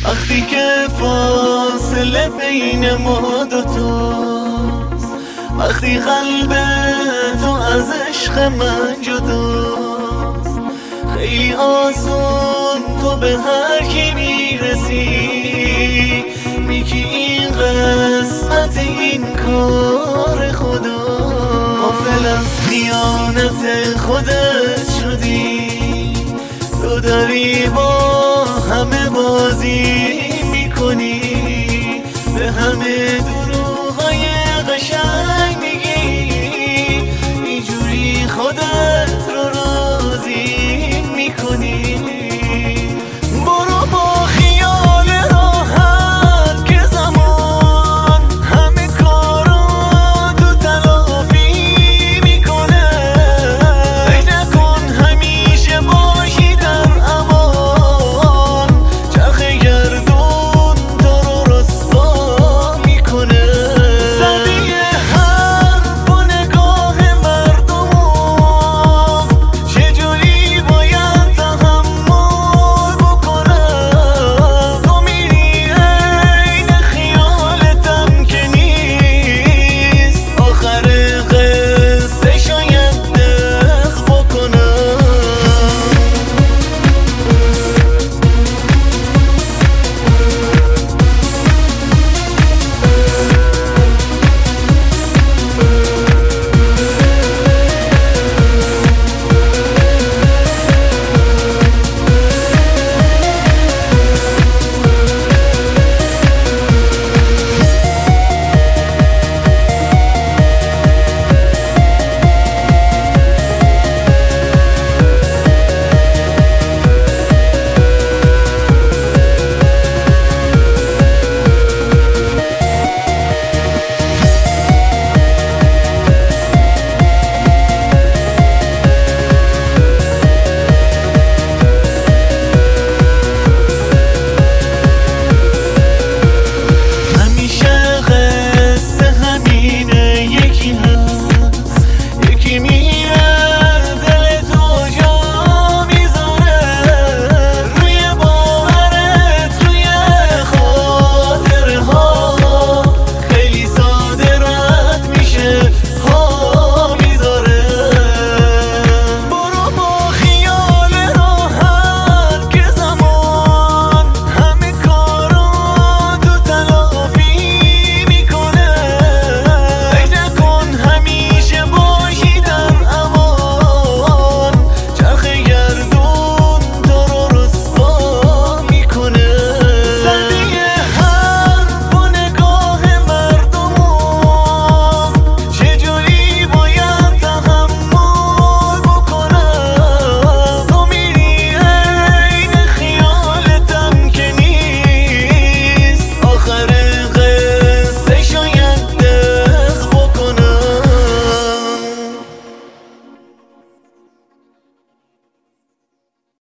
وقتی که فاصله بین ما دوتاست، وقتی قلب تو از عشق من جداست، خیلی آسون تو به هر کی میرسی، میگی این قسمت این کار خدا. غافل از خیانت خودت شدی، تو داری با همه بازی